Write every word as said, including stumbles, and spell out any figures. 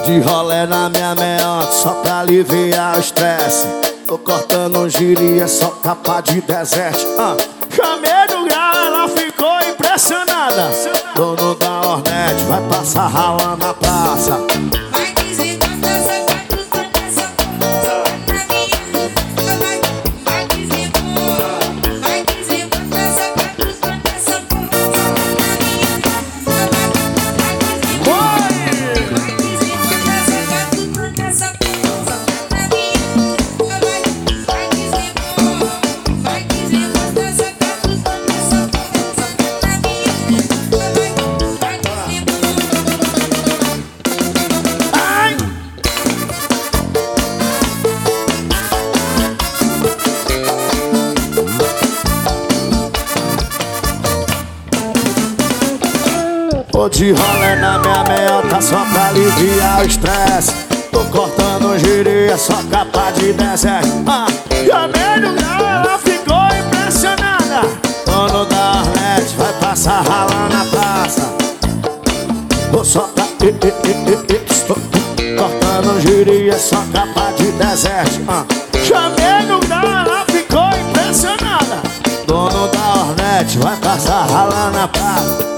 de rolê na minha meiota só pra aliviar o estresse. Tô cortando um giri, é só capa de deserto. ah. Chamei no grau, ela ficou impressionada. Dono da Hornet vai passar ralando na praça. Vai dizer quanto essa quatro, quanto essa porra na minha boca. Vai, vai dizer porra. Vai dizer quanto essa quatro, quanto essa porra na minha boca. Vai, vai dizer porra. Vai dizer quanto essa quatro, quanto essa porra na minha boca. Vai, vai dizer porra. Vai dizer quanto essa quatro, quanto essa porra na minha boca. Vai, vai dizer porra. Tô de rolê na minha meiota só pra aliviar o estresse. Tô cortando um giri, é só capa de deserto. ah. Chamei no grau, ela ficou impressionada. Dono da Hornet vai passar ralando na praça. Tô só pra... Estou cortando um giri, é só capa de deserto. ah. Chamei no grau, ela ficou impressionada. Dono da Hornet vai passar ralando na praça.